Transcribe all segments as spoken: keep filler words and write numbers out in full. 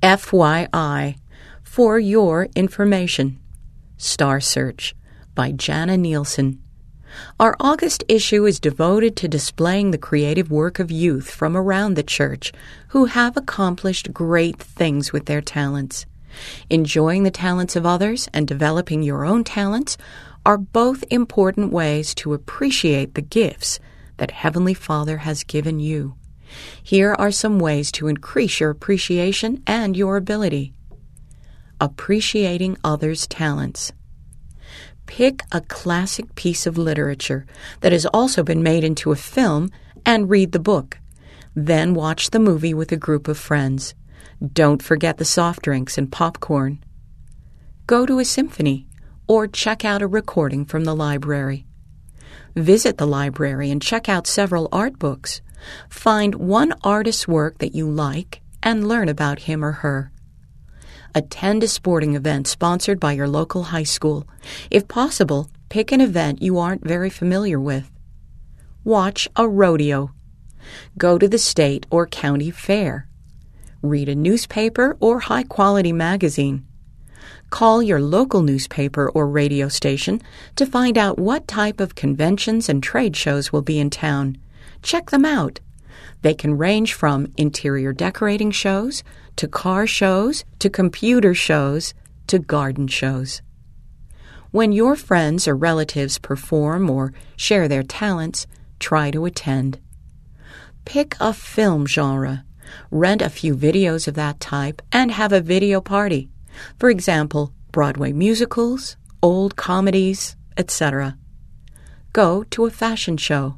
F Y I, for your information. Star Search by Jana Nielsen. Our August issue is devoted to displaying the creative work of youth from around the church who have accomplished great things with their talents. Enjoying the talents of others and developing your own talents are both important ways to appreciate the gifts that Heavenly Father has given you. Here are some ways to increase your appreciation and your ability. Appreciating others' talents. Pick a classic piece of literature that has also been made into a film and read the book. Then watch the movie with a group of friends. Don't forget the soft drinks and popcorn. Go to a symphony or check out a recording from the library. Visit the library and check out several art books. Find one artist's work that you like and learn about him or her. Attend a sporting event sponsored by your local high school. If possible, pick an event you aren't very familiar with. Watch a rodeo. Go to the state or county fair. Read a newspaper or high-quality magazine. Call your local newspaper or radio station to find out what type of conventions and trade shows will be in town. Check them out. They can range from interior decorating shows to car shows to computer shows to garden shows. When your friends or relatives perform or share their talents, try to attend. Pick a film genre. Rent a few videos of that type and have a video party. For example, Broadway musicals, old comedies, et cetera. Go to a fashion show.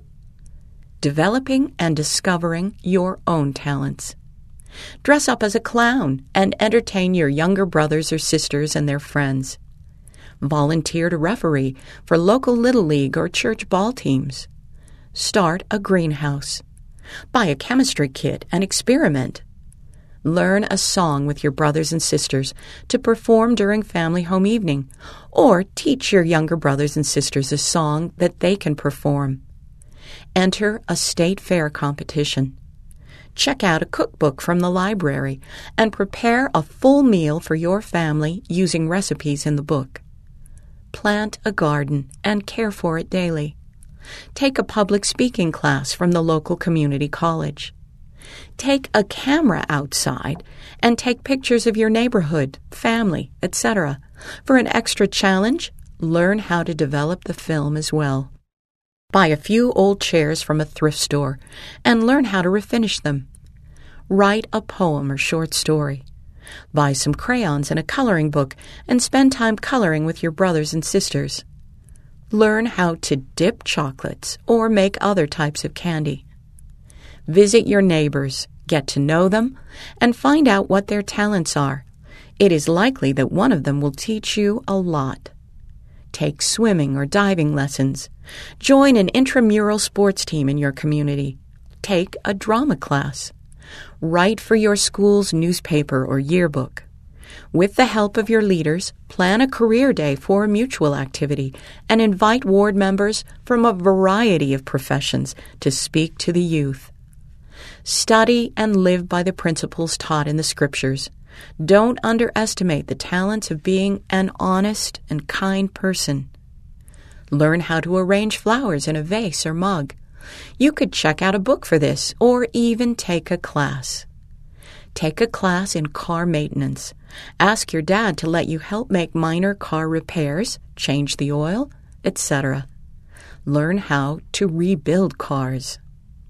Developing and discovering your own talents. Dress up as a clown and entertain your younger brothers or sisters and their friends. Volunteer to referee for local Little League or church ball teams. Start a greenhouse. Buy a chemistry kit and experiment. Learn a song with your brothers and sisters to perform during family home evening, or teach your younger brothers and sisters a song that they can perform. Enter a state fair competition. Check out a cookbook from the library and prepare a full meal for your family using recipes in the book. Plant a garden and care for it daily. Take a public speaking class from the local community college. Take a camera outside and take pictures of your neighborhood, family, et cetera. For an extra challenge, learn how to develop the film as well. Buy a few old chairs from a thrift store and learn how to refinish them. Write a poem or short story. Buy some crayons and a coloring book and spend time coloring with your brothers and sisters. Learn how to dip chocolates or make other types of candy. Visit your neighbors, get to know them, and find out what their talents are. It is likely that one of them will teach you a lot. Take swimming or diving lessons. Join an intramural sports team in your community. Take a drama class. Write for your school's newspaper or yearbook. With the help of your leaders, plan a career day for a mutual activity and invite ward members from a variety of professions to speak to the youth. Study and live by the principles taught in the Scriptures. Don't underestimate the talents of being an honest and kind person. Learn how to arrange flowers in a vase or mug. You could check out a book for this or even take a class. Take a class in car maintenance. Ask your dad to let you help make minor car repairs, change the oil, et cetera. Learn how to rebuild cars.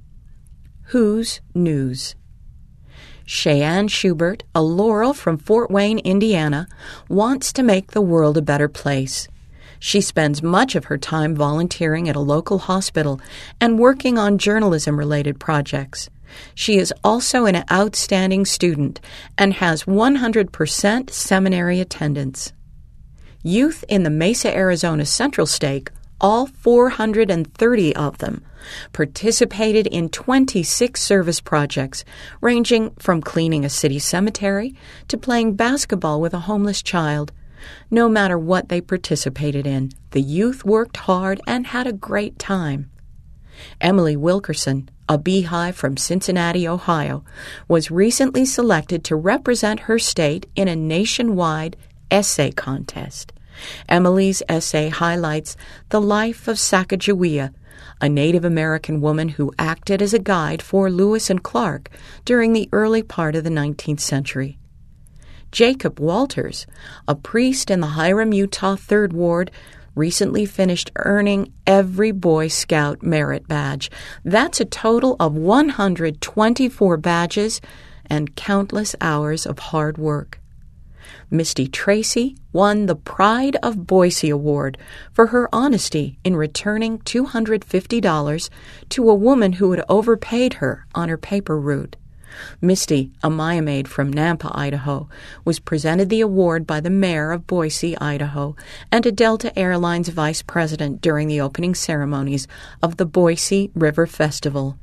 Who's News? Cheyenne Schubert, a Laurel from Fort Wayne, Indiana, wants to make the world a better place. She spends much of her time volunteering at a local hospital and working on journalism-related projects. She is also an outstanding student and has one hundred percent seminary attendance. Youth in the Mesa, Arizona Central Stake, all four hundred thirty of them, participated in twenty-six service projects, ranging from cleaning a city cemetery to playing basketball with a homeless child. No matter what they participated in, the youth worked hard and had a great time. Emily Wilkerson, a beehive from Cincinnati, Ohio, was recently selected to represent her state in a nationwide essay contest. Emily's essay highlights the life of Sacagawea, a Native American woman who acted as a guide for Lewis and Clark during the early part of the nineteenth century. Jacob Walters, a priest in the Hiram, Utah third Ward, recently finished earning every Boy Scout merit badge. That's a total of one hundred twenty-four badges and countless hours of hard work. Misty Tracy won the Pride of Boise Award for her honesty in returning two hundred fifty dollars to a woman who had overpaid her on her paper route. Misty, a Maya maid from Nampa, Idaho, was presented the award by the mayor of Boise, Idaho, and a Delta Airlines vice president during the opening ceremonies of the Boise River Festival.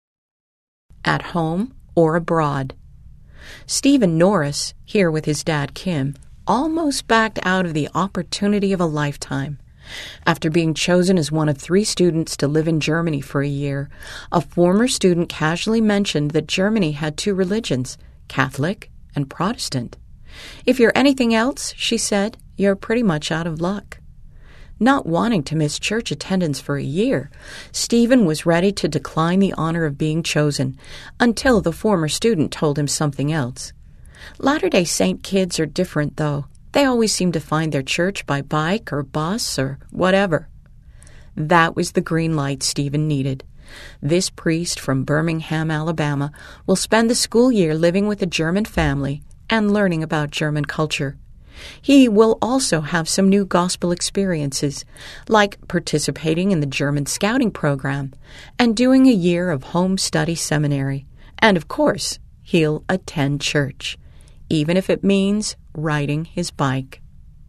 At home or abroad. Stephen Norris, here with his dad Kim, almost backed out of the opportunity of a lifetime. After being chosen as one of three students to live in Germany for a year, a former student casually mentioned that Germany had two religions, Catholic and Protestant. "If you're anything else," she said, "you're pretty much out of luck." Not wanting to miss church attendance for a year, Stephen was ready to decline the honor of being chosen until the former student told him something else. Latter-day Saint kids are different, though. They always seem to find their church by bike or bus or whatever. That was the green light Stephen needed. This priest from Birmingham, Alabama, will spend the school year living with a German family and learning about German culture. He will also have some new gospel experiences, like participating in the German Scouting program and doing a year of home study seminary. And, of course, he'll attend church, even if it means riding his bike.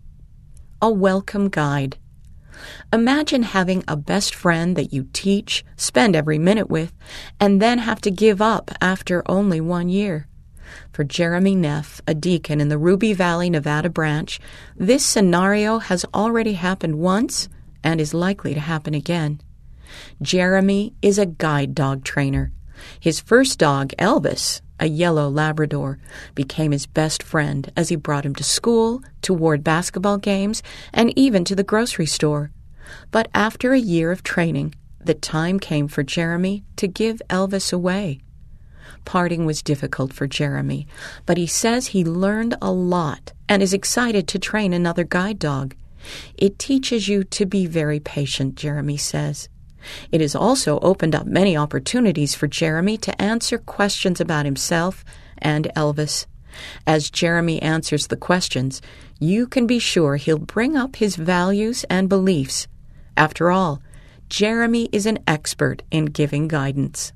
A welcome guide. Imagine having a best friend that you teach, spend every minute with, and then have to give up after only one year. For Jeremy Neff, a deacon in the Ruby Valley, Nevada branch, this scenario has already happened once and is likely to happen again. Jeremy is a guide dog trainer. His first dog, Elvis, a yellow Labrador, became his best friend as he brought him to school, to ward basketball games, and even to the grocery store. But after a year of training, the time came for Jeremy to give Elvis away. Parting was difficult for Jeremy, but he says he learned a lot and is excited to train another guide dog. It teaches you to be very patient, Jeremy says. It has also opened up many opportunities for Jeremy to answer questions about himself and Elvis. As Jeremy answers the questions, you can be sure he'll bring up his values and beliefs. After all, Jeremy is an expert in giving guidance.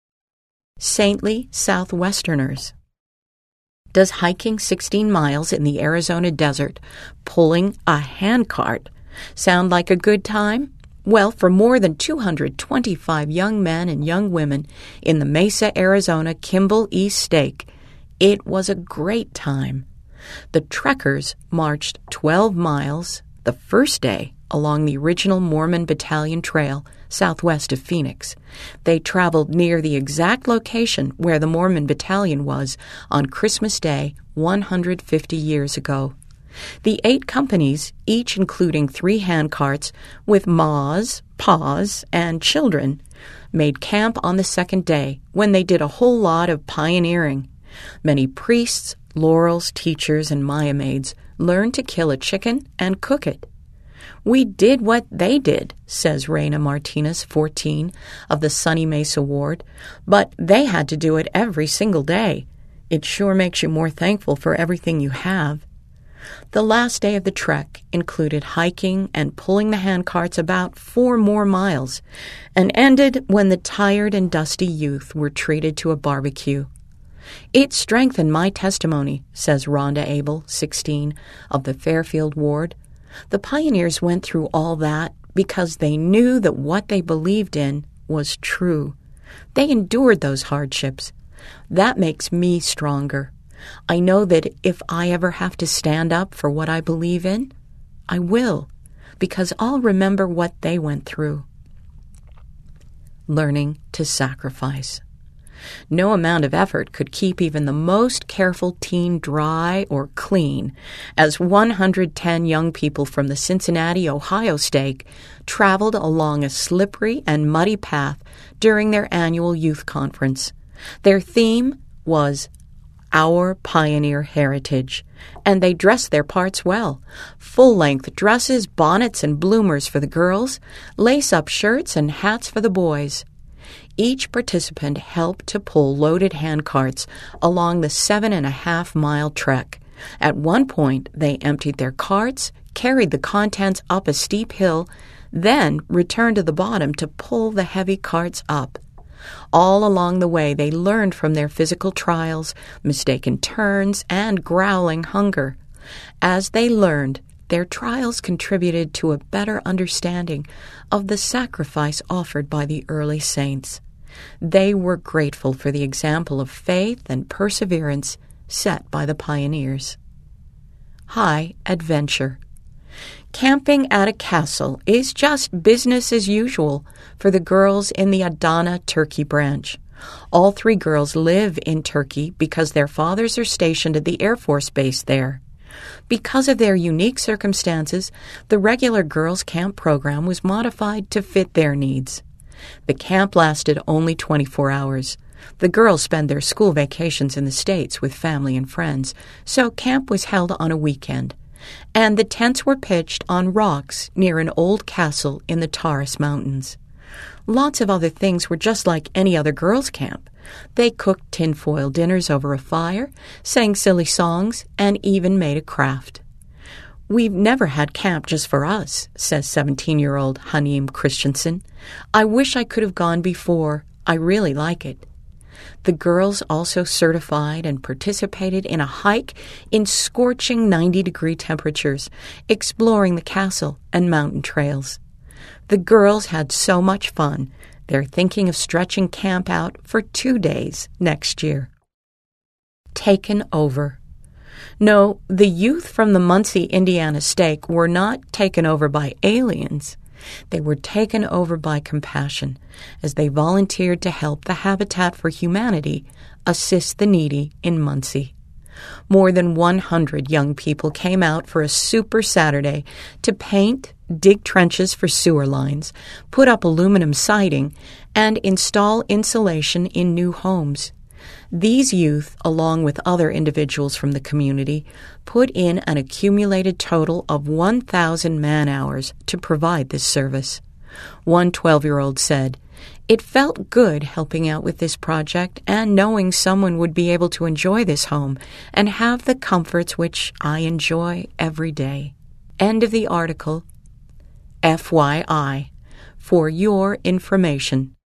Saintly Southwesterners. Does hiking sixteen miles in the Arizona desert, pulling a handcart, sound like a good time? Well, for more than two hundred twenty-five young men and young women in the Mesa, Arizona Kimball East Stake, it was a great time. The trekkers marched twelve miles the first day along the original Mormon Battalion Trail southwest of Phoenix. They traveled near the exact location where the Mormon Battalion was on Christmas Day one hundred fifty years ago. The eight companies, each including three handcarts with ma's, pa's, and children, made camp on the second day when they did a whole lot of pioneering. Many priests, laurels, teachers, and Maya maids learned to kill a chicken and cook it. "We did what they did," says Reina Martinez, fourteen, of the Sunny Mesa Ward, "but they had to do it every single day. It sure makes you more thankful for everything you have." The last day of the trek included hiking and pulling the handcarts about four more miles, and ended when the tired and dusty youth were treated to a barbecue. "It strengthened my testimony," says Rhonda Abel, sixteen, of the Fairfield Ward. "The pioneers went through all that because they knew that what they believed in was true. They endured those hardships. That makes me stronger. I know that if I ever have to stand up for what I believe in, I will, because I'll remember what they went through." learning to sacrifice. No amount of effort could keep even the most careful teen dry or clean, as one hundred ten young people from the Cincinnati, Ohio stake traveled along a slippery and muddy path during their annual youth conference. Their theme was Our Pioneer Heritage, and they dressed their parts well. Full-length dresses, bonnets, and bloomers for the girls, lace-up shirts and hats for the boys. Each participant helped to pull loaded handcarts along the seven-and-a-half-mile trek. At one point, they emptied their carts, carried the contents up a steep hill, then returned to the bottom to pull the heavy carts up. All along the way, they learned from their physical trials, mistaken turns, and growling hunger. As they learned, their trials contributed to a better understanding of the sacrifice offered by the early saints. They were grateful for the example of faith and perseverance set by the pioneers. High adventure. Camping at a castle is just business as usual for the girls in the Adana Turkey branch. All three girls live in Turkey because their fathers are stationed at the Air Force Base there. Because of their unique circumstances, the regular girls' camp program was modified to fit their needs. The camp lasted only twenty-four hours. The girls spend their school vacations in the States with family and friends, so camp was held on a weekend. And the tents were pitched on rocks near an old castle in the Taurus Mountains. Lots of other things were just like any other girls' camp. They cooked tinfoil dinners over a fire, sang silly songs, and even made a craft. "We've never had camp just for us," says seventeen-year-old Hanim Christensen. "I wish I could have gone before. I really like it." The girls also certified and participated in a hike in scorching ninety-degree temperatures, exploring the castle and mountain trails. The girls had so much fun, they're thinking of stretching camp out for two days next year. Taken over. No, the youth from the Muncie, Indiana stake were not taken over by aliens. They were taken over by compassion as they volunteered to help the Habitat for Humanity assist the needy in Muncie. More than one hundred young people came out for a Super Saturday to paint, dig trenches for sewer lines, put up aluminum siding, and install insulation in new homes. These youth, along with other individuals from the community, put in an accumulated total of one thousand man-hours to provide this service. One twelve-year-old said, "It felt good helping out with this project and knowing someone would be able to enjoy this home and have the comforts which I enjoy every day." End of the article. F Y I, for your information.